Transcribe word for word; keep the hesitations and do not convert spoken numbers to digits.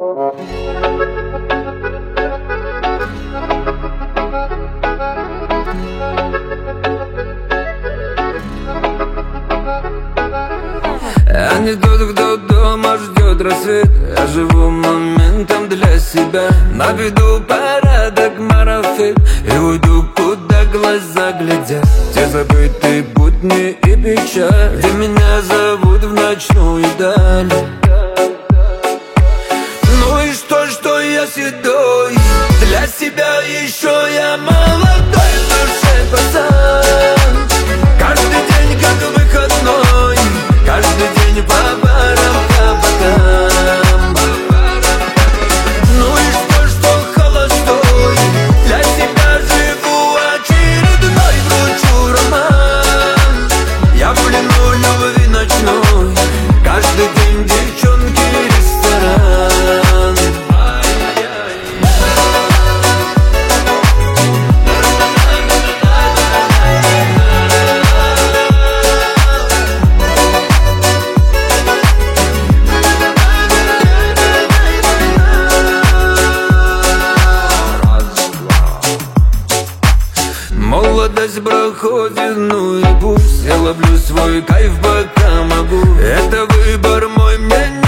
Я не тот, кто дома ждет рассвет. Я живу моментом для себя. Наведу порядок, марафет, и уйду, куда глаза глядят. Те забытые будни и печаль, где меня зовут в ночную даль. Ну и что, что я седой? Для себя еще я молодой в душе пацан. Каждый день как выходной, каждый день по барам, кабакам. Ну и что, что холостой? Для себя живу очередной, вручу роман. Я в плену любви ночной, каждый день девчонки, ресторан. Молодость проходит, ну и пусть. Я ловлю свой кайф, пока могу. Это выбор мой, мне не